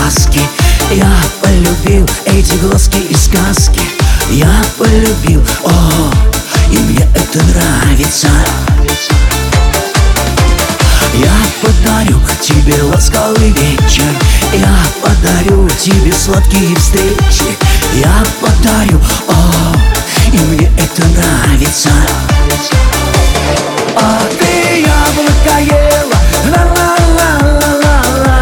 глазки. Я полюбил эти глазки и сказки. Я полюбил, о, и мне это нравится. Я подарю тебе ласковый вечер. Я подарю тебе сладкие встречи. Я подарю, о, и мне это нравится. А ты яблоко ела, ла-ла-ла-ла-ла-ла,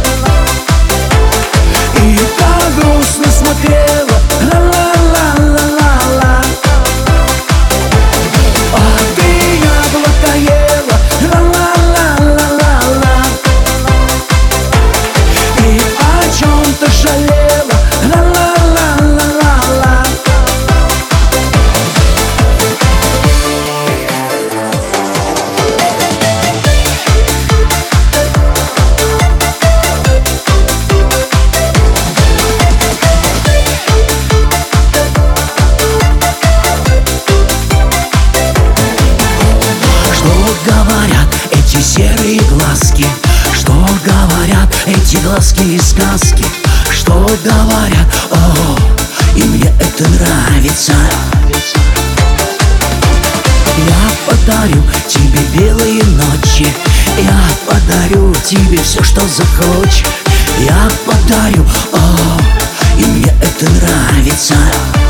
и так грустно смотрела, ла-ла-ла-ла-ла-ла. А ты яблоко ела, ла-ла-ла-ла-ла-ла, и о чем-то жалела, ла-ла-ла-ла-ла-ла. Говорят эти серые глазки, что говорят эти глазки и сказки, что говорят, о, и мне это нравится. Я подарю тебе белые ночи. Я подарю тебе все, что захочешь. Я подарю, о, и мне это нравится.